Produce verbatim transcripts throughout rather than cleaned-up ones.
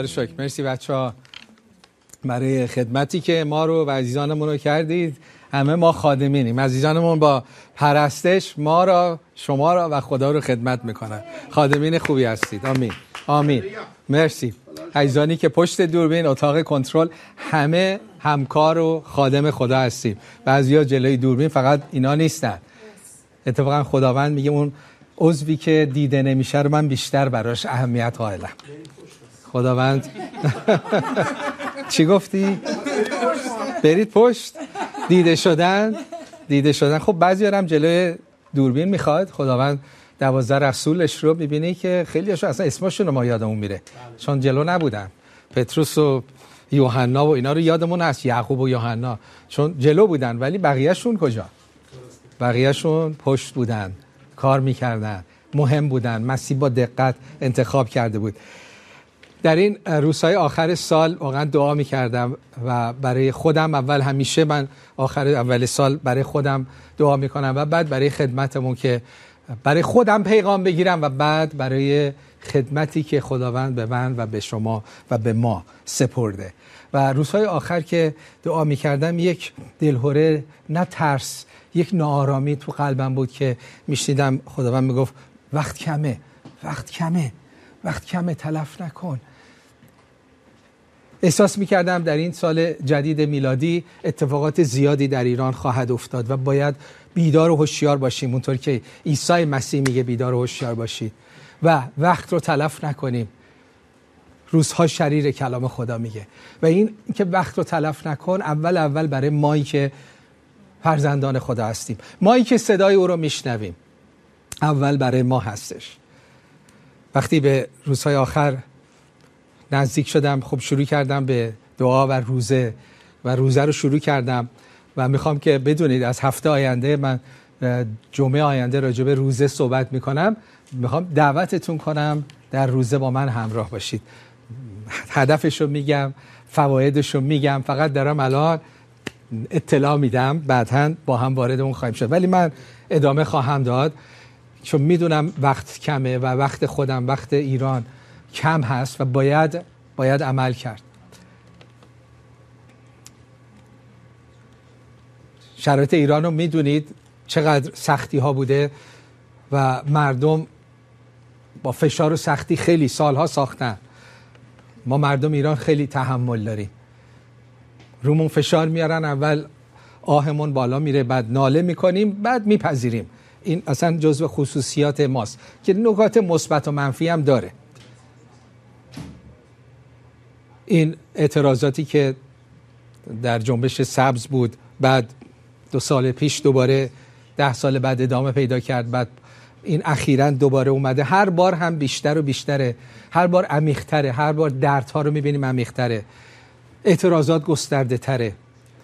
شکر. مرسی بچه ها برای خدمتی که ما رو و عزیزانمون رو کردید. همه ما خادمینیم. عزیزانمون با پرستش ما را، شما را و خدا رو خدمت میکنن. خادمین خوبی هستید. آمین آمین. مرسی. عزیزانی که پشت دوربین، اتاق کنترل، همه همکار و خادم خدا هستیم. بعضیا جلوی دوربین، فقط اینا نیستن. اتفاقا خداوند میگه اون عضوی که دیده نمیشه رو من بیشتر براش اهمیت قائلم. خداوند چی گفتی؟ برید پشت. دیده شدن دیده شدن خب بعضی هم جلوی دوربین میخواد. خداوند دوازده رسولش رو میبینی که خیلی هاشون اصلا اسمشون رو ما یادمون میره چون جلو نبودن. پتروس و یوحنا و اینا رو یادمون هست، یعقوب و یوحنا چون جلو بودن، ولی بقیهشون کجا؟ بقیهشون پشت بودن، کار میکردن، مهم بودن. مسیح با دقت انتخاب کرده بود. در این روزهای آخر سال واقعا دعا میکردم و برای خودم اول، همیشه من آخر اول سال برای خودم دعا میکنم و بعد برای خدمتمون که برای خودم پیغام بگیرم و بعد برای خدمتی که خداوند به من و به شما و به ما سپرده. و روزهای آخر که دعا میکردم یک دلهره، نه ترس، یک ناآرامی تو قلبم بود که میشنیدم خداوند میگفت وقت کمه، وقت کمه، وقت کمه، تلف نکن. احساس میکردم در این سال جدید میلادی اتفاقات زیادی در ایران خواهد افتاد و باید بیدار و هوشیار باشیم، اونطور که عیسی مسیح میگه بیدار و هوشیار باشید و وقت رو تلف نکنیم. روزها شریر، کلام خدا میگه. و این که وقت رو تلف نکن، اول اول برای مایی که فرزندان خدا هستیم، مایی که صدای او رو میشنویم، اول برای ما هستش. وقتی به روزهای آخر نزدیک شدم، خب شروع کردم به دعا و روزه و روزه رو شروع کردم و میخوام که بدونید از هفته آینده، من جمعه آینده راجع به روزه صحبت میکنم. میخوام دعوتتون کنم در روزه با من همراه باشید. هدفش رو میگم، فوایدش رو میگم، فقط دارم الان اطلاع میدم، بعداً با هم وارد اون خواهیم شد. ولی من ادامه خواهم داد چون میدونم وقت کمه و وقت خودم، وقت ایران کم هست و باید باید عمل کرد. شرایط ایران رو میدونید چقدر سختی ها بوده و مردم با فشار و سختی خیلی سالها ساختن. ما مردم ایران خیلی تحمل داریم. رومون فشار میارن، اول آهمون بالا میره، بعد ناله میکنیم، بعد میپذیریم. این اصلا جزو خصوصیات ماست که نکات مثبت و منفی هم داره. این اعتراضاتی که در جنبش سبز بود، بعد دو سال پیش دوباره، ده سال بعد ادامه پیدا کرد، بعد این اخیراً دوباره اومده، هر بار هم بیشتر و بیشتره، هر بار عمیق‌تره، هر بار دردها رو می‌بینیم عمیق‌تره، اعتراضات گسترده تره،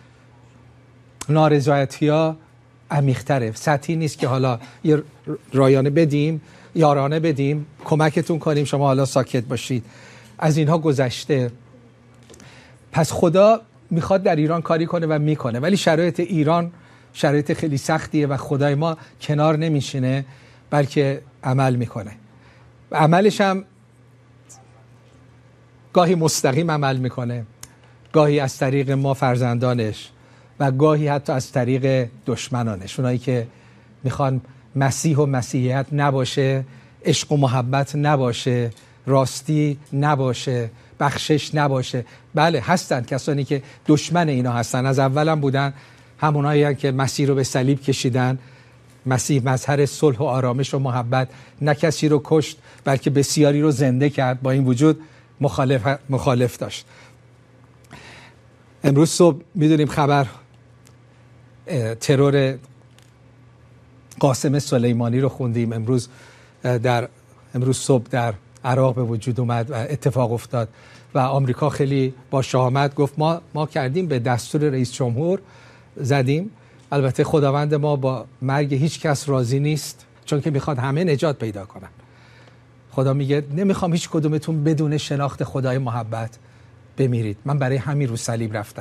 نارضایتی‌ها عمیق‌تره. سطحی نیست که حالا یه رایانه بدیم، یارانه بدیم، کمکتون کنیم، شما حالا ساکت باشید. از اینها گذشته. پس خدا میخواد در ایران کاری کنه و میکنه، ولی شرایط ایران شرایط خیلی سختیه و خدای ما کنار نمیشینه، بلکه عمل میکنه. و عملش هم گاهی مستقیم عمل میکنه، گاهی از طریق ما فرزندانش و گاهی حتی از طریق دشمنانش، اونایی که میخوان مسیح و مسیحیت نباشه، عشق و محبت نباشه، راستی نباشه، بخشش نباشه. بله هستن کسانی که دشمن اینا هستن، از اول هم بودن، همونایی هم که مسیح رو به صلیب کشیدن. مسیح مظهر صلح و آرامش و محبت، نه کسی رو کشت بلکه بسیاری رو زنده کرد، با این وجود مخالف, مخالف داشت. امروز صبح میدونیم خبر ترور قاسم سلیمانی رو خوندیم. امروز در امروز صبح در عراق به وجود اومد و اتفاق افتاد و آمریکا خیلی با شهامت گفت ما ما کردیم، به دستور رئیس جمهور زدیم. البته خداوند ما با مرگ هیچ کس راضی نیست، چون که میخواد همه نجات پیدا کنن. خدا میگه نمیخوام هیچ کدومتون بدون شناخت خدای محبت بمیرید. من برای همین رو صلیب رفتم.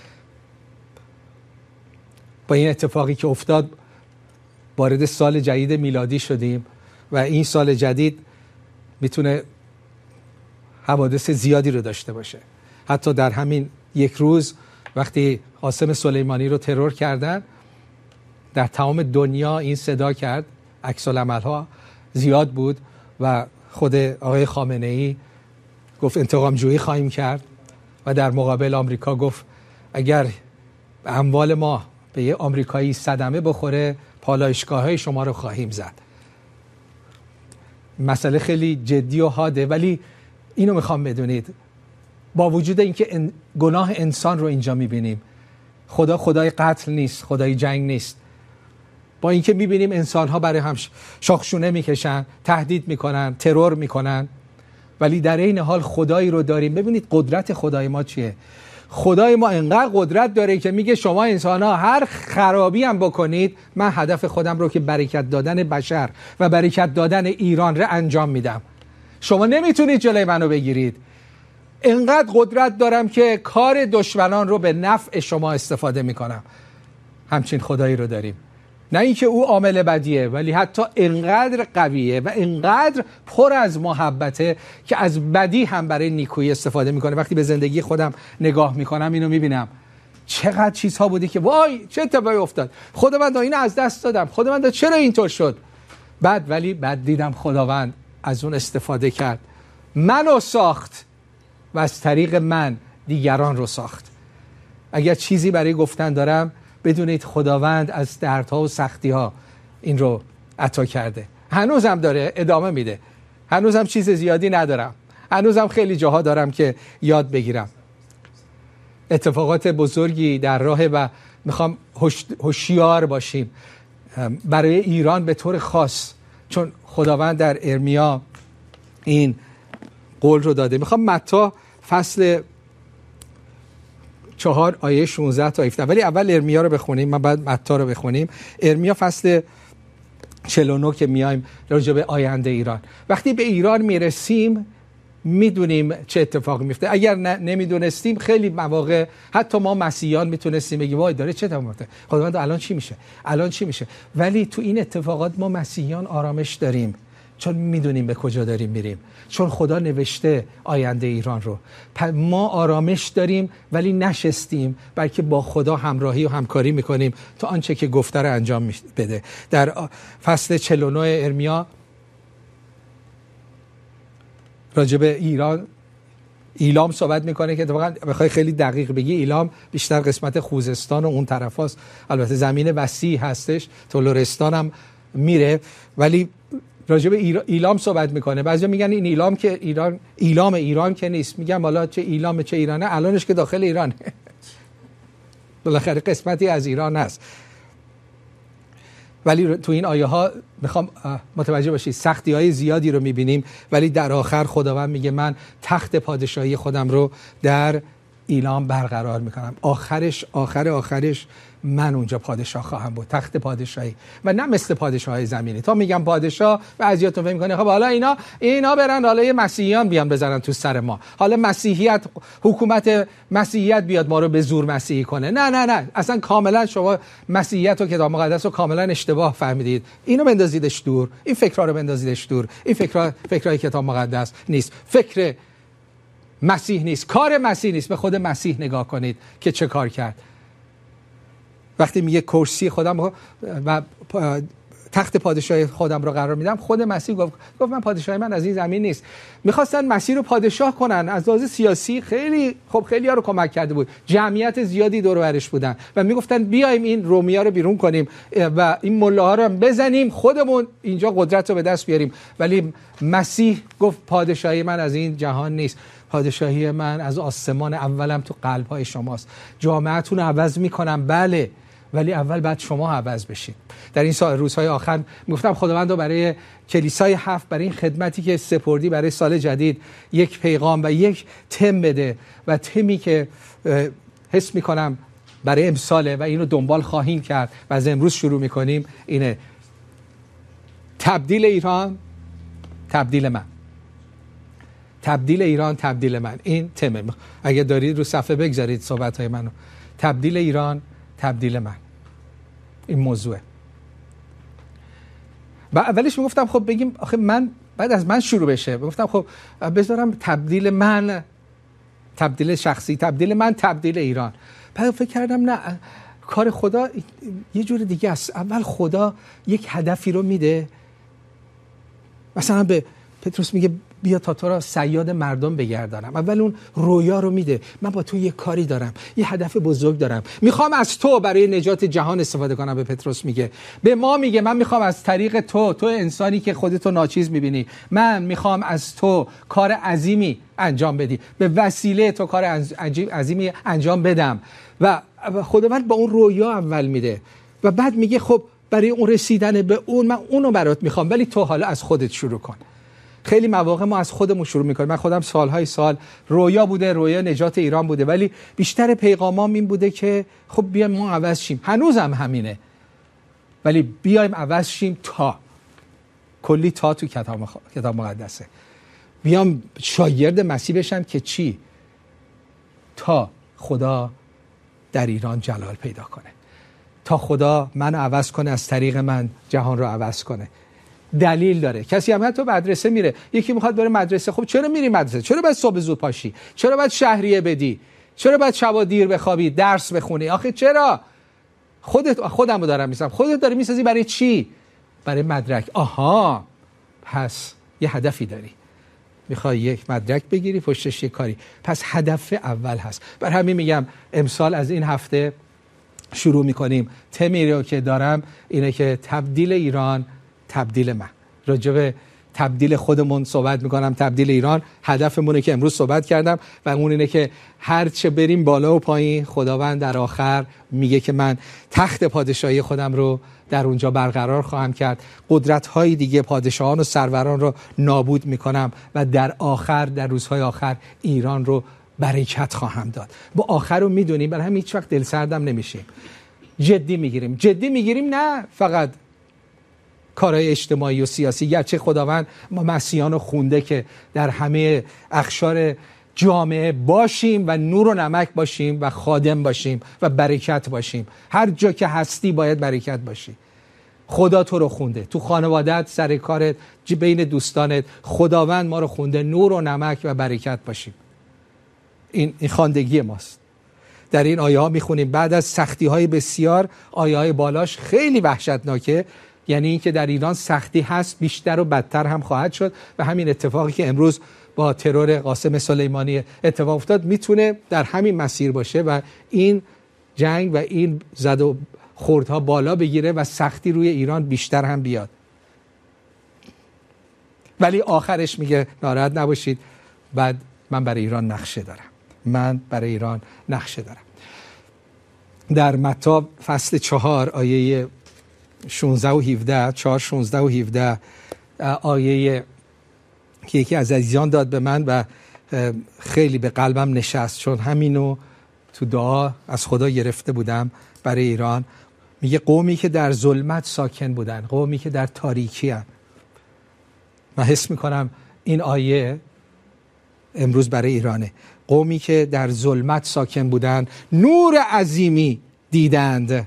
با این اتفاقی که افتاد وارد سال جدید میلادی شدیم و این سال جدید میتونه حوادث زیادی رو داشته باشه. حتی در همین یک روز وقتی قاسم سلیمانی رو ترور کردن، در تمام دنیا این صدا کرد، عکس العمل‌ها زیاد بود و خود آقای خامنه‌ای گفت انتقام جویی خواهیم کرد و در مقابل آمریکا گفت اگر اموال ما به یه آمریکایی صدمه بخوره پالایشگاه‌های شما رو خواهیم زد. مسئله خیلی جدی و حاده، ولی اینو میخوام بدونید، با وجود اینکه ان... گناه انسان رو اینجا میبینیم، خدا خدای قتل نیست، خدای جنگ نیست. با اینکه میبینیم انسان‌ها برای هم شاخشونه میکشن، تهدید میکنن، ترور میکنن، ولی در این حال خدایی رو داریم. ببینید قدرت خدای ما چیه. خدای ما انقدر قدرت داره که میگه شما انسان‌ها هر خرابی هم بکنید، من هدف خودم رو که برکت دادن بشر و برکت دادن ایران رو انجام میدم. شما نمیتونید جلوی منو بگیرید. انقدر قدرت دارم که کار دشمنان رو به نفع شما استفاده میکنم. همچین خدایی رو داریم. نه اینکه او عامل بدیه، ولی حتی انقدر قویه و انقدر پر از محبته که از بدی هم برای نیکویی استفاده میکنه. وقتی به زندگی خودم نگاه میکنم اینو میبینم چقدر چیزها بودی که وای چه اتفاقی افتاد، خداوند اینو از دست دادم، خداوند چرا اینطور شد. بعد ولی بعد دیدم خداوند از اون استفاده کرد، منو ساخت و از طریق من دیگران رو ساخت. اگر چیزی برای گفتن دارم، بدونید خداوند از دردها و سختی‌ها این رو عطا کرده. هنوزم داره ادامه میده. هنوزم چیز زیادی ندارم. هنوزم خیلی جاها دارم که یاد بگیرم. اتفاقات بزرگی در راه و میخوام هوشیار باشیم برای ایران به طور خاص، چون خداوند در ارمیا این قول رو داده. میخوام متی فصل چهار آیه شانزده تا هفده، ولی اول ارمیا رو بخونیم، من بعد متی رو بخونیم. ارمیا فصل چهل و نه که میایم راجع به آینده ایران. وقتی به ایران میرسیم میدونیم چه اتفاقی میفته. اگر نمیدونستیم خیلی مواقع حتی ما مسیحیان میتونستیم بگیم وای داره چه اتفاقی میفته، خداوند الان چی میشه، الان چی میشه. ولی تو این اتفاقات ما مسیحیان آرامش داریم، چون میدونیم به کجا داریم میریم، چون خدا نوشته آینده ایران رو. ما آرامش داریم ولی نشستیم، بلکه با خدا همراهی و همکاری میکنیم تا آنچه که گفته رو انجام بده. در فصل چهل و نه ارمیا راجع به ایران ایلام صحبت میکنه که اتفاقا بخوای خیلی دقیق بگی ایلام بیشتر قسمت خوزستان و اون طرف هست. البته زمین وسیع هستش، تلورستان هم میره، ولی راجع به ایلام صحبت میکنه. بعضیا میگن این ایلام که ایران ایلام ایران که نیست، میگم حالا چه ایلام چه ایرانه، الانش که داخل ایرانه بالاخره قسمتی از ایران هست. ولی تو این آیه ها میخوام متوجه باشید سختی های زیادی رو میبینیم، ولی در آخر خداوند میگه من تخت پادشاهی خودم رو در ایلام برقرار میکنم. آخرش آخر آخرش من اونجا پادشاه خواهم بود، تخت پادشاهی، و نه مثل پادشاه‌های زمینی. تا میگم پادشاه بعضیاتون فکر می‌کنه خب حالا اینا اینا برن حالا مسیحیان بیان بزنن تو سر ما، حالا مسیحیت حکومت مسیحیت بیاد ما رو به زور مسیحی کنه. نه نه نه، اصلا کاملا شما مسیحیت و کتاب مقدس رو کاملا اشتباه فهمیدید. اینو بندازیدش دور، این فکرها رو بندازیدش دور. این فکرها فکرای کتاب مقدس نیست، فکر مسیح نیست، کار مسیح نیست. به خود مسیح نگاه کنید که چه کار کرد. وقتی میگه کرسی خودم و تخت پادشاهی خودم رو قرار میدم، خود مسیح گفت گفت من پادشاهی من از این زمین نیست. میخواستن مسیح رو پادشاه کنن، از لحاظ سیاسی خیلی خب خیلی ها رو کمک کرده بود، جمعیت زیادی دور و برش بودن و میگفتن بیایم این رومیا رو بیرون کنیم و این ملاها رو بزنیم، خودمون اینجا قدرت رو به دست بیاریم. ولی مسیح گفت پادشاهی من از این جهان نیست، پادشاهی من از آسمان، اولم تو قلب‌های شماست. جامعه‌تون رو عوض میکنم بله، ولی اول بعد شما عوض بشید. در این سال روزهای آخر میگفتم خداوند رو برای کلیسای هفت، برای این خدمتی که سپردی برای سال جدید، یک پیغام و یک تم بده، و تمی که حس میکنم برای امساله و اینو دنبال خواهیم کرد و از امروز شروع میکنیم، اینه تبدیل ایران، تبدیل من. تبدیل ایران، تبدیل من. این تمه. اگه دارید رو صفحه بگذارید صحبت‌های منو. تبدیل ایران، تبدیل من. این موضوعه. و اولش میگفتم خب بگیم آخه من بعد از من شروع بشه. گفتم خب بذارم تبدیل من، تبدیل شخصی، تبدیل من، تبدیل ایران. بعد فکر کردم نه، کار خدا یه جور دیگه است. اول خدا یک هدفی رو میده، مثلا به پتروس میگه بیا تا تو را صیاد مردم بگردانم. اول اون رویا رو میده، من با تو یه کاری دارم، یه هدف بزرگ دارم، میخوام از تو برای نجات جهان استفاده کنم. به پتروس میگه، به ما میگه من میخوام از طریق تو، تو انسانی که خودتو ناچیز میبینی، من میخوام از تو کار عظیمی انجام بدی، به وسیله تو کار عظیمی انجام بدم. و خداوند با اون رویا اول میده و بعد میگه خب برای اون رسیدن به اون من اونو برات میخوام، ولی تو حالا از خودت شروع کن. خیلی مواقع ما از خودمون شروع میکنیم. من خودم سالهای سال رویا بوده، رویا نجات ایران بوده، ولی بیشتر پیغامام این بوده که خب بیایم ما عوض شیم. هنوزم همینه، ولی بیایم عوض شیم. تا کلی تا تو کتاب کتاب مقدسه. بیام شاگرد مسیح بشم که چی؟ تا خدا در ایران جلال پیدا کنه، تا خدا منو عوض کنه، از طریق من جهان رو عوض کنه. دلیل داره. کسی هم حتی مدرسه میره، یکی میخواد بره مدرسه. خب چرا میری مدرسه؟ چرا باید صبح زود پاشی؟ چرا باید شهریه بدی؟ چرا باید شبا دیر بخوابی، درس بخونی؟ آخه چرا؟ خودت خودمو دارم میسازم. خودت داری میسازی برای چی؟ برای مدرک. آها، پس یه هدفی داری، میخوای یک مدرک بگیری، پشتش یه کاری. پس هدف اول هست. بر همین میگم امسال از این هفته شروع میکنیم. تمی رو که دارم اینه که تبدیل ایران، تبدیل من. راجع به تبدیل خودمون صحبت میکنم، تبدیل ایران. هدفمونه که امروز صحبت کردم و اون اینه که هر چه بریم بالا و پایین، خداوند در آخر میگه که من تخت پادشاهی خودم رو در اونجا برقرار خواهم کرد، قدرت‌های دیگه پادشاهان و سروران رو نابود میکنم و در آخر، در روزهای آخر ایران رو برکت خواهم داد. با آخر رو میدونیم، برای همین هیچ وقت دل سردم نمیشیم، جدی میگیریم. جدی میگیریم نه فقط کارهای اجتماعی و سیاسی، گرچه خداوند ما مسیحیان رو خونده که در همه اقشار جامعه باشیم و نور و نمک باشیم و خادم باشیم و برکت باشیم. هر جا که هستی باید برکت باشی. خدا تو رو خونده، تو خانوادت، سر کارت، بین دوستانت، خداوند ما رو خونده نور و نمک و برکت باشیم. این این خواندگی ماست. در این آیه ها میخونیم بعد از سختی های بسیار، آیه های بالاش خیلی وحشتناکه، یعنی این که در ایران سختی هست، بیشتر و بدتر هم خواهد شد و همین اتفاقی که امروز با ترور قاسم سلیمانی اتفاق افتاد میتونه در همین مسیر باشه و این جنگ و این زد و خوردها بالا بگیره و سختی روی ایران بیشتر هم بیاد. ولی آخرش میگه ناراحت نباشید، بعد من برای ایران نقشه دارم، من برای ایران نقشه دارم. در متی فصل چهار آیه شانزده و هفده، چهار شانزده و هفده، آیه که یکی از عزیزان داد به من و خیلی به قلبم نشست، چون همینو تو دعا از خدا گرفته بودم برای ایران. میگه قومی که در ظلمت ساکن بودن، قومی که در تاریکی هستند. من حس میکنم این آیه امروز برای ایرانه. قومی که در ظلمت ساکن بودن نور عظیمی دیدند.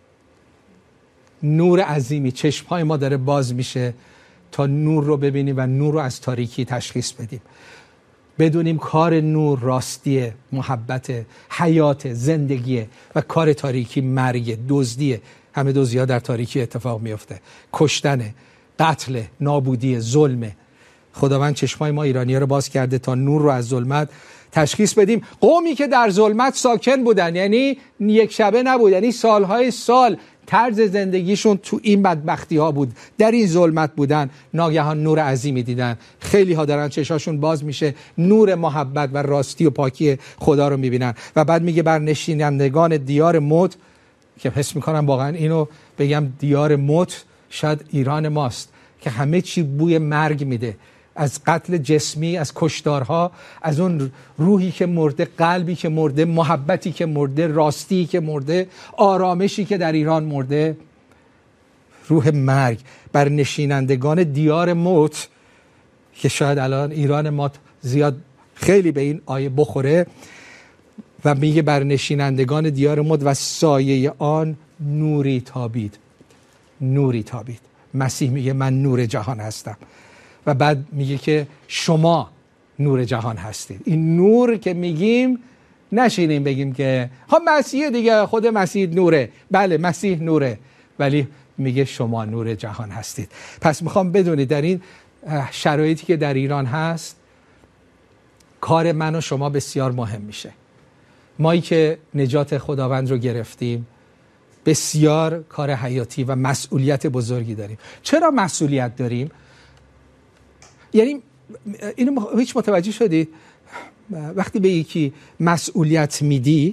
نور عظیمی، چشمهای ما داره باز میشه تا نور رو ببینیم و نور رو از تاریکی تشخیص بدیم. بدونیم کار نور راستیه، محبت، حیات، زندگیه و کار تاریکی مرگ، دزدیه. همه دزدی‌ها در تاریکی اتفاق میفته. کشتن، قتل، نابودی، ظلمه. خداوند چشمای ما ایرانی‌ها رو باز کرده تا نور رو از ظلمت تشخیص بدیم. قومی که در ظلمت ساکن بودن، یعنی یک شبه نبود، یعنی سالهای سال طرز زندگیشون تو این بدبختی ها بود، در این ظلمت بودن، ناگهان نور عظیمی دیدن. خیلی ها دارن چشاشون باز میشه، نور محبت و راستی و پاکی خدا رو میبینن. و بعد میگه بر نشینندگان دیار موت، که حس میکنم واقعا اینو بگم، دیار موت شاید ایران ماست که همه چی بوی مرگ میده، از قتل جسمی، از کشتارها، از اون روحی که مرده، قلبی که مرده، محبتی که مرده، راستی که مرده، آرامشی که در ایران مرده. روح مرگ بر نشینندگان دیار موت، که شاید الان ایران ما زیاد خیلی به این آیه بخوره، و میگه بر نشینندگان دیار موت و سایه آن نوری تابید. نوری تابید. مسیح میگه من نور جهان هستم و بعد میگه که شما نور جهان هستید. این نور که میگیم نشینیم بگیم که ها مسیح دیگه، خود مسیح نوره. بله مسیح نوره، ولی میگه شما نور جهان هستید. پس میخوام بدونید در این شرایطی که در ایران هست کار من و شما بسیار مهم میشه. مایی که نجات خداوند رو گرفتیم بسیار کار حیاتی و مسئولیت بزرگی داریم. چرا مسئولیت داریم؟ یعنی اینو هیچ متوجه شدید؟ وقتی به یکی مسئولیت میدی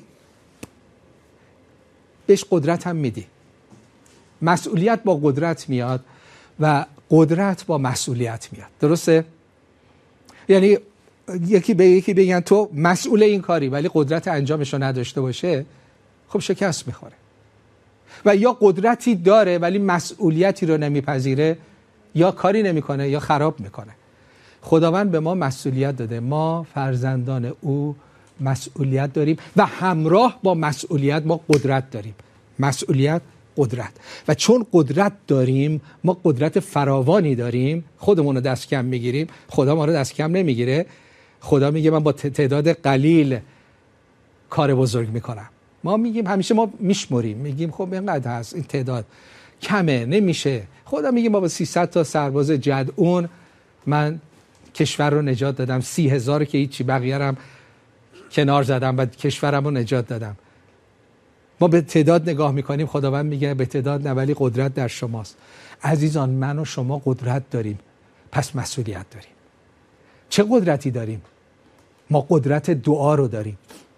بهش قدرت هم میدی. مسئولیت با قدرت میاد و قدرت با مسئولیت میاد. درسته؟ یعنی یکی به یکی بگن تو مسئول این کاری ولی قدرت انجامش رو نداشته باشه، خب شکست میخوره. و یا قدرتی داره ولی مسئولیتی رو نمیپذیره، یا کاری نمیکنه یا خراب میکنه. خداوند به ما مسئولیت داده. ما فرزندان او مسئولیت داریم و همراه با مسئولیت ما قدرت داریم. مسئولیت، قدرت. و چون قدرت داریم، ما قدرت فراوانی داریم، خودمون رو دست کم میگیریم. خدا ما رو دست کم نمیگیره. خدا میگه من با تعداد قلیل کار بزرگ میکنم. ما میگیم همیشه ما میشمریم، میگیم خب اینقدر هست، این تعداد کمه، نمیشه. خدا میگه ما با سیصد تا سرباز جدعون من کشور رو نجات دادم. سی هزار که هیچی، بقیه هم کنار زدم و کشورم رو نجات دادم. ما به تعداد نگاه میکنیم، خداوند میگه به تعداد نه ولی قدرت در شماست. عزیزان من و شما قدرت داریم، پس مسئولیت داریم. چه قدرتی داریم؟ ما قدرت دعا رو داریم.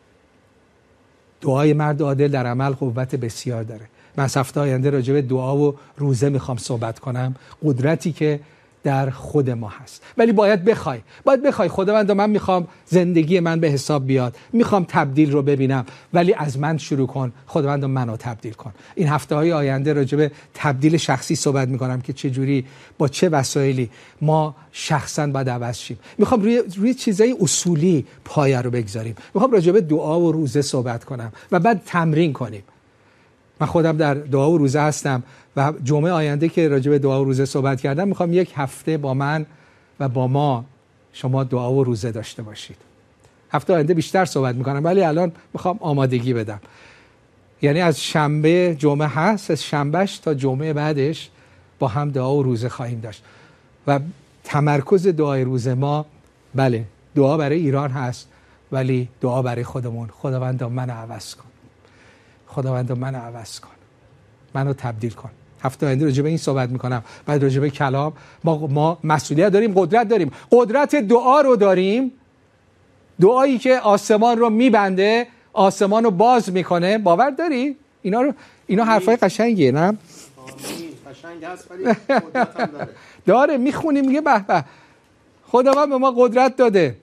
دعای مرد عادل در عمل قوت بسیار داره. من هفته آینده راجع به دعا و روزه میخوام صحبت کنم. قدرتی که در خود ما هست، ولی باید بخوای باید بخوای خداوند من میخوام زندگی من به حساب بیاد، میخوام تبدیل رو ببینم، ولی از من شروع کن. خداوند منو تبدیل کن. این هفته های آینده راجع به تبدیل شخصی صحبت میکنم که چه جوری با چه وسایلی ما شخصا باید عوض شیم. میخوام روی روی چیزای اصولی پایه رو بگذاریم. میخوام راجع به دعا و روزه صحبت کنم و بعد تمرین کنیم. من خودم در دعا و روزه هستم و جمعه آینده که راجع به دعا و روزه صحبت کردم میخوام یک هفته با من و با ما شما دعا و روزه داشته باشید. هفته آینده بیشتر صحبت میکنم ولی الان میخوام آمادگی بدم. یعنی از شنبه جمعه هست، از شنبهش تا جمعه بعدش با هم دعا و روزه خواهیم داشت و تمرکز دعای روزه ما بله دعا برای ایران هست، ولی دعا برای خودمون. خداوند منو عوض کن، خداوند منو عوض کن، منو تبدیل کن. هفته آینده راجع به این صحبت میکنم. بعد راجع به کلام ما ما مسئولیت داریم، قدرت داریم. قدرت دعا رو داریم. دعایی که آسمان رو میبنده، آسمان رو باز میکنه. باور داری؟ اینا رو اینا حرفای قشنگیه نه؟ آمین. قشنگ هست ولی قدرت هم داره. داره. میخونیم میگه به به خداوند به ما قدرت داده.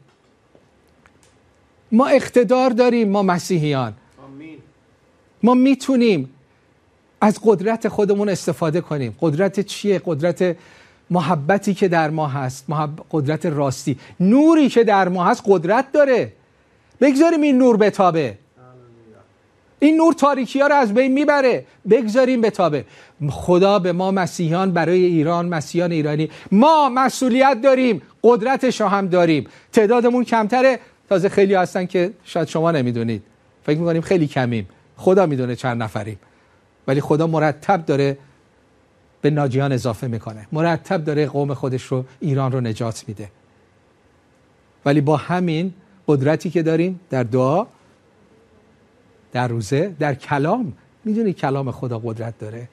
ما اقتدار داریم. ما مسیحیان آمین. ما میتونیم از قدرت خودمون استفاده کنیم. قدرت چیه؟ قدرت محبتی که در ما هست، محب... قدرت راستی، نوری که در ما هست قدرت داره. بگذاریم این نور بتابه. این نور تاریکی ها رو از بین میبره. بگذاریم بتابه. خدا به ما مسیحیان، برای ایران، مسیحیان ایرانی، ما مسئولیت داریم، قدرتش رو هم داریم. تعدادمون کمتره، تازه خیلی هستن که شاید شما نمیدونید. فکر میکنیم خیلی کمیم. خدا میدونه چند نفریم. ولی خدا مرتب داره به ناجیان اضافه میکنه. مرتب داره قوم خودش رو، ایران رو نجات میده. ولی با همین قدرتی که داریم در دعا، در روزه، در کلام. میدونی کلام خدا قدرت داره.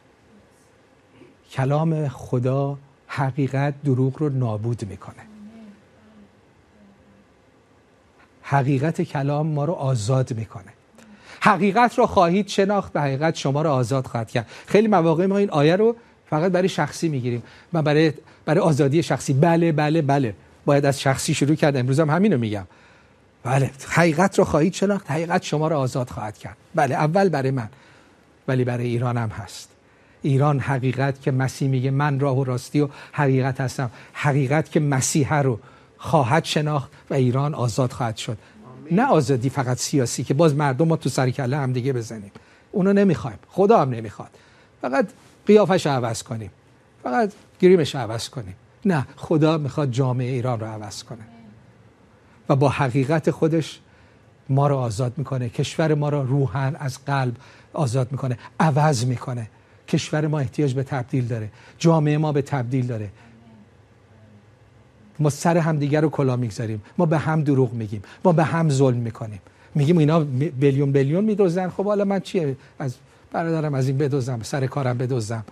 کلام خدا حقیقت دروغ رو نابود میکنه. حقیقت کلام ما رو آزاد میکنه. حقیقت رو خواهید شناخت و حقیقت شما رو آزاد خواهد کرد. خیلی مواقع ما این آیه رو فقط برای شخصی میگیریم و برای برای آزادی شخصی. بله بله بله باید از شخصی شروع کرد. امروز هم همین رو میگم. بله حقیقت رو خواهید شناخت، حقیقت شما رو آزاد خواهد کرد. بله اول برای من، ولی برای ایران هم هست. ایران حقیقت که مسیح میگه من راه و راستی و حقیقت هستم، حقیقت که مسیح رو خواهد شناخت و ایران آزاد خواهد شد. نه آزادی فقط سیاسی که باز مردم ما تو سر کله هم دیگه بزنیم. اونو نمیخوایم. خدا هم نمیخواد. فقط قیافش عوض کنیم. فقط گریمش عوض کنیم. نه، خدا میخواد جامعه ایران رو عوض کنه و با حقیقت خودش ما رو آزاد میکنه، کشور ما رو روحاً از قلب آزاد میکنه، عوض میکنه. کشور ما احتیاج به تبدیل داره، جامعه ما به تبدیل داره. ما سر هم دیگر رو کلا میگذاریم، ما به هم دروغ میگیم، ما به هم ظلم میکنیم، میگیم اینا بیلیون بیلیون میدوزن، خب حالا من چیه از برادرم از این بدوزم، سر کارم بدوزم.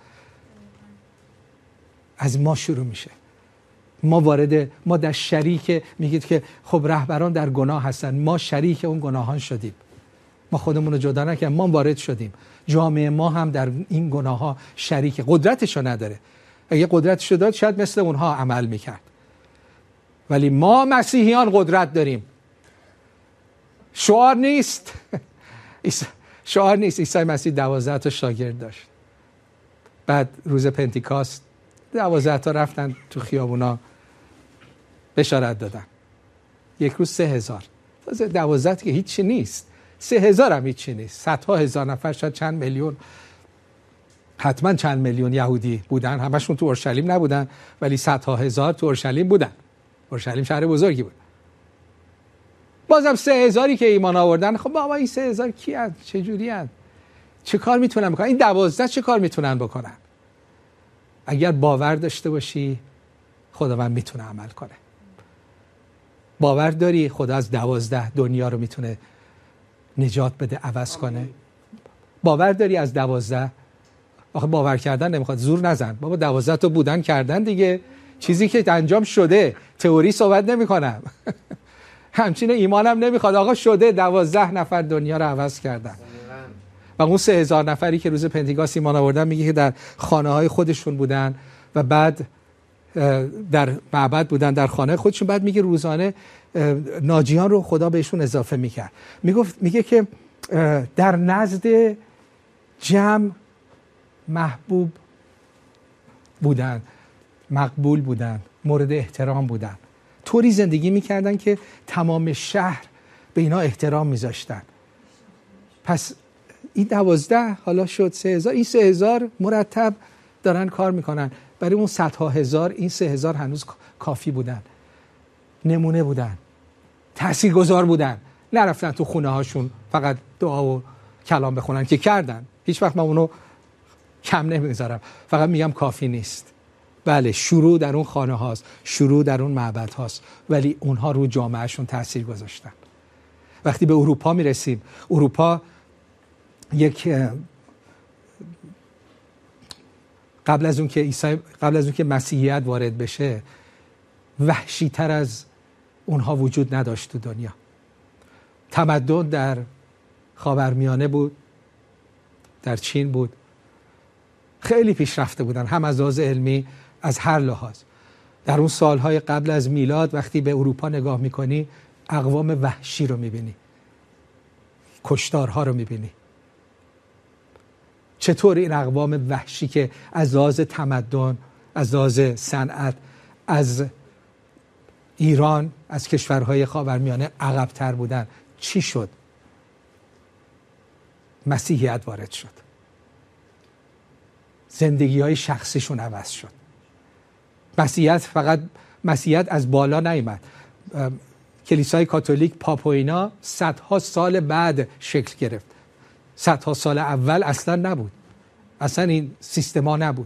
از ما شروع میشه. ما وارد ما در شریک، میگید که خب رهبران در گناه هستن، ما شریک اون گناهان شدیم. ما خودمون رو جدا نکردیم، ما وارد شدیم. جامعه ما هم در این گناه ها شریک، قدرتشو نداره. اگه قدرتشو داد شاید مثل اونها عمل میکرد، ولی ما مسیحیان قدرت داریم. شعار نیست شعار نیست. عیسی مسیح دوازده تا شاگرد داشت. بعد روز پنتیکاست دوازده تا رفتن تو خیابونا بشارت دادن. یک روز سه هزار. تازه دوازده که هیچی نیست، سه هزار هم هیچی نیست. صدها هزار نفر، شاید چند میلیون، حتما چند میلیون یهودی بودن. همشون تو اورشلیم نبودن، ولی صدها هزار تو اورشلیم بودن. اورشلیم شهر بزرگی بود. بازم سه هزاری که ایمان آوردن، خب بابا این سه هزار کی هست؟ چه جوری هست؟ چه کار میتونن بکنن؟ این دوازده چه کار میتونن بکنن؟ اگر باور داشته باشی خداوند میتونه عمل کنه. باور داری خدا از دوازده دنیا رو میتونه نجات بده، عوض کنه؟ باور داری از دوازده؟ آخه باور کردن نمیخواد، زور نزن بابا، دوازده تا بودن کردن دیگه، چیزی که انجام شده. تئوری صحبت نمی کنم همچین ایمانم نمیخواد. آقا شده، دوازده نفر دنیا رو عوض کردن. و اون سه هزار نفری که روز پنتیکاست ایمان آوردن، میگه که در خانه های خودشون بودن و بعد در معبد بودن، در خانه خودشون. بعد میگه روزانه ناجیان رو خدا بهشون اضافه میکرد. میگفت میگه که در نزد جمع محبوب بودن، مقبول بودن، مورد احترام بودن. طوری زندگی میکردن که تمام شهر به اینا احترام میذاشتن. پس این دوازده حالا شد سه هزار. این سه هزار مرتب دارن کار میکنن. برای اون صدها هزار این سه هزار هنوز کافی بودن، نمونه بودن، تاثیرگذار بودن. نرفتن تو خونه هاشون فقط دعا و کلام بخونن که کردن. هیچ وقت من اونو کم نمیذارم، فقط میگم کافی نیست. بله، شروع در اون خانه هاست، شروع در اون معبد هاست، ولی اونها رو جامعهشون تاثیر گذاشتن. وقتی به اروپا میرسیم، اروپا یک قبل از اون که عیسی قبل از اون که مسیحیت وارد بشه، وحشی تر از اونها وجود نداشت تو دنیا. تمدن در خاورمیانه بود، در چین بود، خیلی پیشرفته بودن، هم از لحاظ علمی، از هر لحاظ. در اون سالهای قبل از میلاد وقتی به اروپا نگاه میکنی، اقوام وحشی رو میبینی، کشتارها رو میبینی. چطور این اقوام وحشی که از لحاظ تمدن، از لحاظ صنعت، از ایران، از کشورهای خاورمیانه عقب‌تر بودن، چی شد؟ مسیحیت وارد شد. زندگی‌های شخصیشون عوض شد. مسیحیت فقط مسیحیت از بالا نیامد. کلیسای کاتولیک، پاپ و اینا صدها سال بعد شکل گرفت. صدها سال اول اصلا نبود، اصلا این سیستما نبود.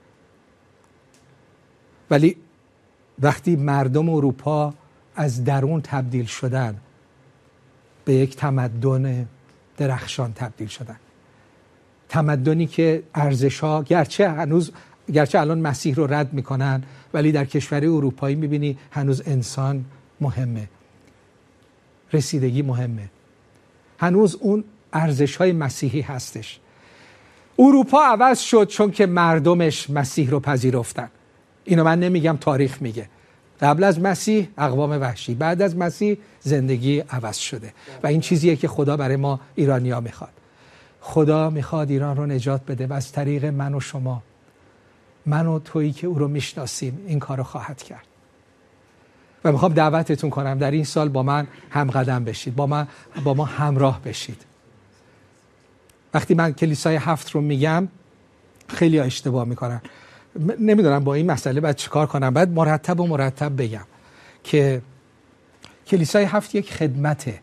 ولی وقتی مردم اروپا از درون تبدیل شدن، به یک تمدن درخشان تبدیل شدن. تمدنی که ارزش‌ها، گرچه هنوز گرچه الان مسیح رو رد میکنن، ولی در کشور اروپایی میبینی هنوز انسان مهمه، رسیدگی مهمه، هنوز اون ارزش‌های مسیحی هستش. اروپا عوض شد چون که مردمش مسیح رو پذیرفتن. اینو من نمیگم، تاریخ میگه. قبل از مسیح اقوام وحشی، بعد از مسیح زندگی عوض شده. و این چیزیه که خدا برای ما ایرانی‌ها میخواد. خدا میخواد ایران رو نجات بده و از طریق من و شما، من و تویی که او رو میشناسیم، این کار رو خواهد کرد. و میخوام دعوتتون کنم در این سال با من همقدم بشید، با من با ما همراه بشید. وقتی من کلیسای هفت رو میگم، خیلی ها اشتباه میکنن. نمیدونم با این مسئله باید چیکار کنم. باید مرتب و مرتب بگم که کلیسای هفت یک خدمته.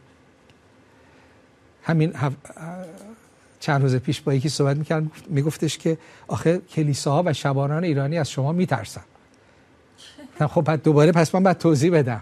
همین هف... چند روز پیش با یکی صحبت میکردم، میگفتش که آخه کلیساها و شبانان ایرانی از شما میترسن. خب بعد دوباره پس من باید توضیح بدم،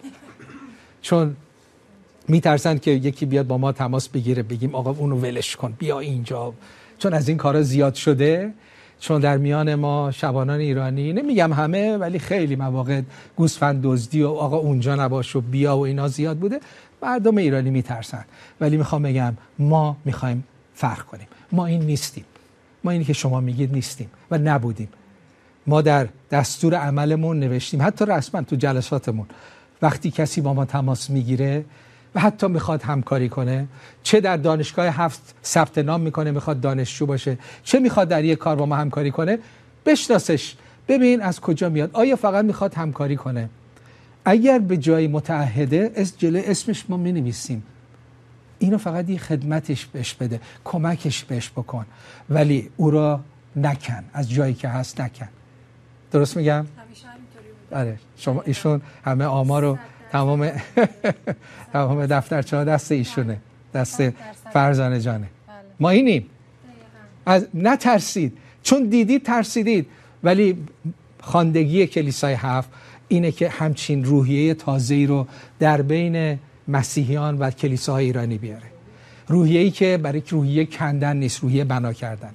چون میترسن که یکی بیاد با ما تماس بگیره بگیم آقا اونو ولش کن بیا اینجا، چون از این کارا زیاد شده. چون در میان ما شبانان ایرانی، نمیگم همه ولی خیلی مواقع گوسفند دزدی و آقا اونجا نباش و بیا و اینا زیاد بوده، مردم ایرانی میترسن. ولی میخوام بگم ما میخوایم فرق کنیم. ما این نیستیم، ما اینی که شما میگید نیستیم و نبودیم. ما در دستور عملمون نوشتیم، حتی رسما تو جلساتمون، وقتی کسی با ما تماس میگیره و حتی میخواد همکاری کنه، چه در دانشگاه هفت ثبت نام میکنه میخواد دانشجو باشه، چه میخواد در یک کار با ما همکاری کنه، بشناسش، ببین از کجا میاد، آیا فقط میخواد همکاری کنه. اگر به جای متعهده اس جلوی اسمش ما مینویسیم، اینو فقط یه خدمتش بهش بده، کمکش بهش بکن، ولی او را نکن، از جایی که هست نکن. درست میگم؟ همیشه همینطوری بود. آره، شما ایشون همه آمار رو تمام تمام دفترچه ها دست ایشونه، دست فرزانه جانه. ما اینیم. از نترسید، چون دیدید ترسیدید. ولی خواندگی کلیسای هفت اینه که همچین روحیه تازه‌ای رو در بین مسیحیان و کلیساهای ایرانی بیاره. روحیه‌ای که برای روحیه کندن نیست، روحیه بنا کردنه.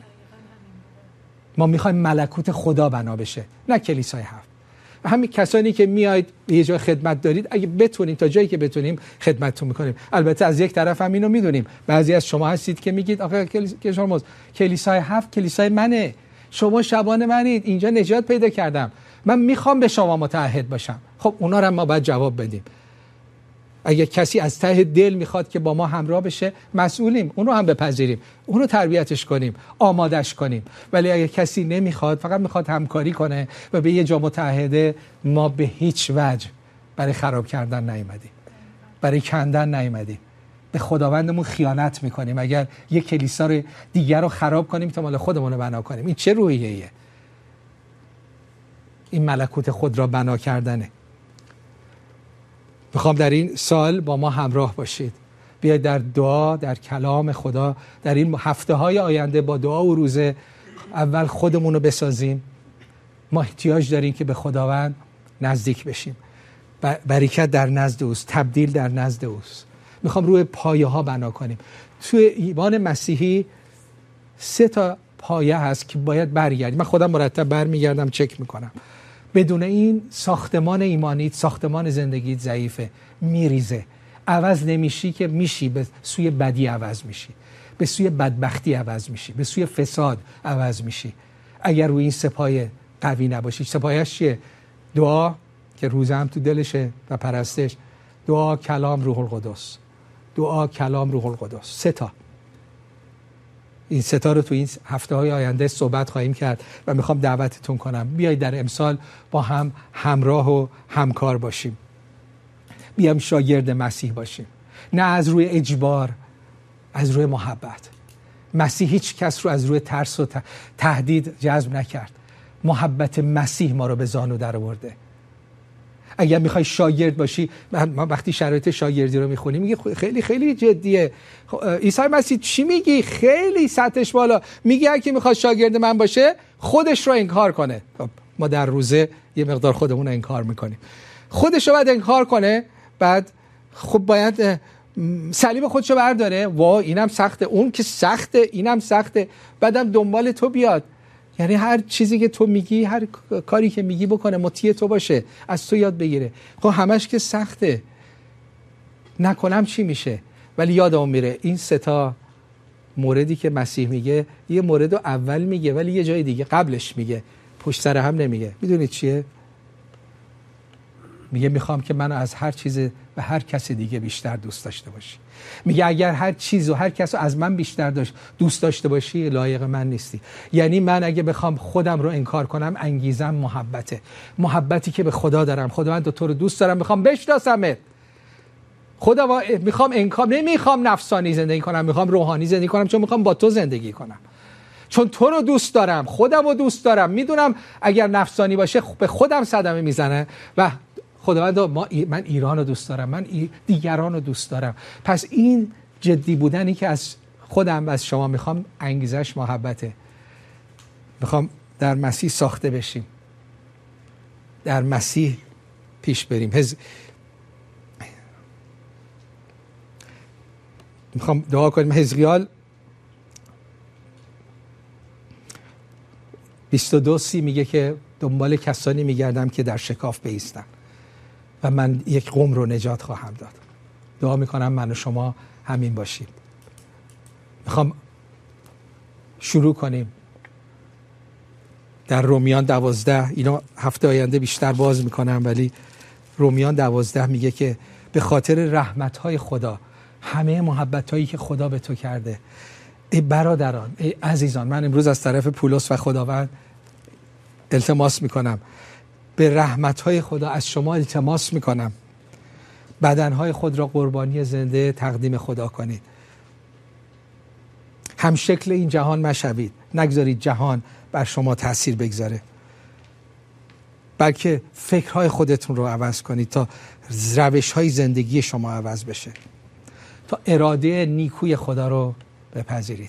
ما میخوایم ملکوت خدا بنا بشه، نه کلیسای هفت. همین کسانی که میاید یه جای خدمت دارید، اگه بتونیم تا جایی که بتونیم خدمتتون میکنیم. البته از یک طرف هم اینو میدونیم، بعضی از شما هستید که میگید آخه کلیسا کلیسای هفت کلیسای منه، شما شبان منید، اینجا نجات پیدا کردم، من میخوام به شما متعهد باشم. خب اونا رو ما باید جواب بدیم. اگه کسی از ته دل میخواد که با ما همراه بشه، مسئولیم، اون رو هم بپذیریم، اون رو تربیتش کنیم، آمادش کنیم. ولی اگه کسی نمیخواد، فقط میخواد همکاری کنه و به یه جا متعهده، ما به هیچ وجه برای خراب کردن نیومدیم، برای کندن نیومدیم. به خداوندمون خیانت میکنیم اگر یه کلیسا رو دیگر رو خراب کنیم تا مال خودمون رو بنا کنیم. این چه روحیه‌ایه؟ این ملکوت خود را بنا کردنه. میخوام در این سال با ما همراه باشید. بیاید در دعا، در کلام خدا، در این هفته های آینده با دعا و روزه اول خودمون رو بسازیم. ما احتیاج داریم که به خداوند نزدیک بشیم. برکت در نزد اوست، تبدیل در نزد اوست. میخوام روی پایه ها بنا کنیم. توی ایمان مسیحی سه تا پایه هست که باید برگردیم. من خودم مرتب برمیگردم چک میکنم. بدون این ساختمان ایمانیت، ساختمان زندگیت ضعیفه، میریزه. عوض نمیشی که میشی به سوی بدی عوض میشی، به سوی بدبختی عوض میشی، به سوی فساد عوض میشی. اگر روی این سپایه قوی نباشی. سپایه‌اش چیه؟ دعا که روزه هم تو دلشه و پرستش، دعا، کلام، روح القدس. دعا، کلام، روح القدس. سه تا. این سه تا رو تو این هفته های آینده صحبت خواهیم کرد و میخوام دعوتتون کنم بیایید در امسال با هم همراه و همکار باشیم. بیام شاگرد مسیح باشیم، نه از روی اجبار، از روی محبت. مسیح هیچ کس رو از روی ترس و تهدید جذب نکرد. محبت مسیح ما رو به زانو در آورده. اگر میخوای شاگرد باشی، ما وقتی شرایط شاگردی رو میخونیم میگه خیلی خیلی جدیه. عیسی مسیح چی میگی؟ خیلی سطحش بالا. میگه اگه میخواد شاگرد من باشه خودش رو انکار کنه. ما در روزه یه مقدار خودمون رو انکار میکنیم. خودش رو باید انکار کنه، بعد خب باید صلیب خودش رو برداره. وا اینم سخته، اون که سخته، اینم سخته، بعدم دنبال تو بیاد. یعنی هر چیزی که تو میگی، هر کاری که میگی بکنه، مطیع تو باشه، از تو یاد بگیره. خب همش که سخته، نکنم چی میشه؟ ولی یادم میره این سه تا موردی که مسیح میگه، یه مورد رو اول میگه ولی یه جای دیگه قبلش میگه، پشت سر هم نمیگه. میدونید چیه؟ میگه میخوام که منو از هر چیز و هر کس دیگه بیشتر دوست داشته باشی. میگه اگر هر چیز و هر کس رو از من بیشتر داشت دوست داشته باشی، لایق من نیستی. یعنی من اگه بخوام خودم رو انکار کنم، انگیزم محبته. محبتی که به خدا دارم. خداوند تو رو دوست دارم، میخوام بشناسمت. خدا میخوام انکار، نمیخوام نفسانی زندگی کنم، میخوام روحانی زندگی کنم، چون میخوام با تو زندگی کنم. چون تو رو دوست دارم، خودم رو دوست دارم، میدونم اگر نفسانی باشه به خودم صدمه میزنه و خداوند ما من ایران رو دوست دارم، من دیگران رو دوست دارم. پس این جدی بودنی که از خودم و از شما میخوام، انگیزش محبته. میخوام در مسیح ساخته بشیم، در مسیح پیش بریم. هز... میخوام دعا کنیم. حزقیال بیست و دو سی میگه که دنبال کسانی میگردم که در شکاف بایستن و من یک قوم رو نجات خواهم داد. دعا میکنم من و شما همین باشیم. میخوام شروع کنیم در رومیان دوازده. اینا هفته آینده بیشتر باز میکنم، ولی رومیان دوازده میگه که به خاطر رحمتهای خدا، همه محبتهایی که خدا به تو کرده. ای برادران، ای عزیزان، من امروز از طرف پولس و خداوند التماس میکنم، به رحمتهای خدا از شما التماس میکنم بدنهای خود را قربانی زنده تقدیم خدا کنید. هم شکل این جهان مشوید، نگذارید جهان بر شما تأثیر بگذاره، بلکه فکرهای خودتون رو عوض کنید تا روشهای زندگی شما عوض بشه، تا اراده نیکوی خدا رو بپذیرید.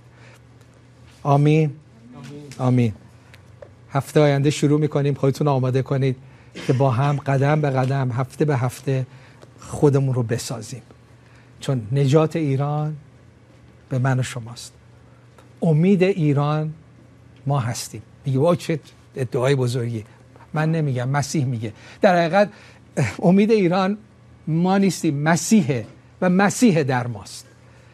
آمین آمین. هفته آینده شروع میکنیم. خودتون آماده کنید که با هم قدم به قدم، هفته به هفته خودمون رو بسازیم، چون نجات ایران به من و شماست. امید ایران ما هستیم. میگه وا چه ادعای بزرگی. من نمیگم، مسیح میگه. در حقیقت امید ایران ما نیستیم، مسیحه و مسیح در ماست.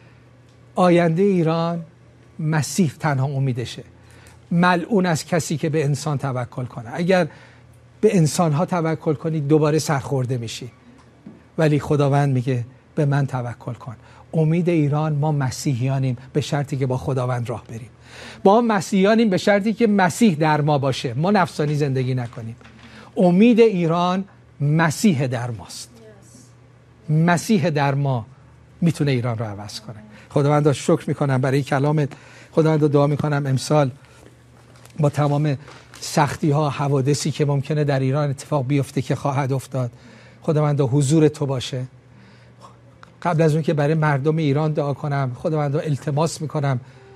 آینده ایران مسیح تنها امیدشه. ملعون از کسی که به انسان توکل کنه. اگر به انسانها توکل کنی دوباره سرخورده میشی، ولی خداوند میگه به من توکل کن. امید ایران ما مسیحیانیم به شرطی که با خداوند راه بریم. ما مسیحیانیم به شرطی که مسیح در ما باشه، ما نفسانی زندگی نکنیم. امید ایران مسیح در ماست. مسیح در ما میتونه ایران رو عوض کنه. خداوند رو شکر میکنم برای کلامت. خداوند رو دعا میکنم امسال با تمام سختی ها، حوادثی که ممکنه در ایران اتفاق بیفته که خواهد افتاد، خداوند حضور تو باشه. قبل از اون که برای مردم ایران دعا کنم، خداوند التماس میکنم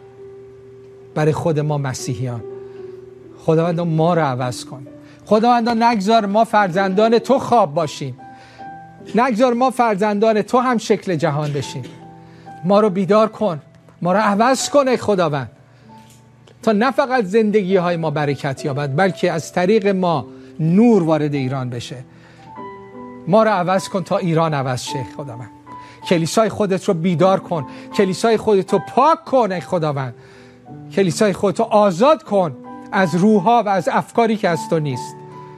برای خود ما مسیحیان، خداوند ما رو عوض کن. خداوند نگذار ما فرزندان تو خواب باشیم، نگذار ما فرزندان تو هم شکل جهان بشیم. ما رو بیدار کن، ما رو عوض کن ای خداوند، تا نه فقط زندگی های ما برکت یابد، بلکه از طریق ما نور وارد ایران بشه. ما رو عوض کن تا ایران عوض شه خداوند. کلیسای خودت رو بیدار کن، کلیسای خودت رو پاک کن ای خداوند. کلیسای خودت رو آزاد کن از روح‌ها و از افکاری که از تو نیست.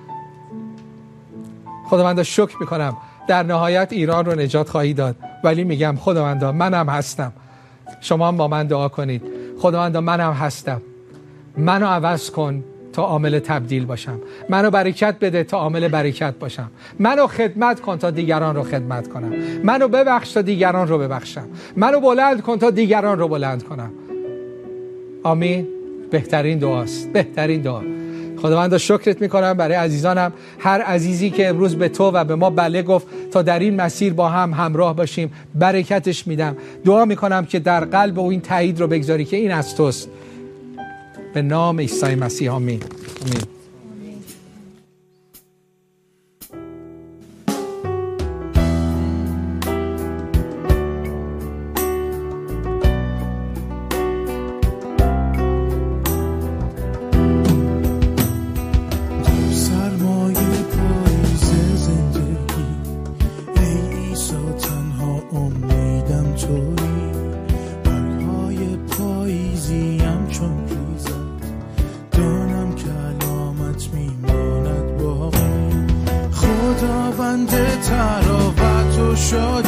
خداوند شکر میکنم در نهایت ایران رو نجات خواهی داد، ولی میگم خداوند منم هستم. شما هم با من دعا کنید. خداوند منم هستم، منو عوض کن تا عامل تبدیل باشم. منو برکت بده تا عامل برکت باشم. منو خدمت کن تا دیگران رو خدمت کنم. منو ببخش تا دیگران رو ببخشم. منو بلند کن تا دیگران رو بلند کنم. آمین. بهترین دعاست، بهترین دعا. خداوند شکرت میکنم برای عزیزانم، هر عزیزی که امروز به تو و به ما بله گفت تا در این مسیر با هم همراه باشیم، برکتش میدم. دعا میکنم که در قلب او این تایید رو بگذاری که این از توست. به نام عیسی مسیح آمین. آمین. خداوند تراوت و شادی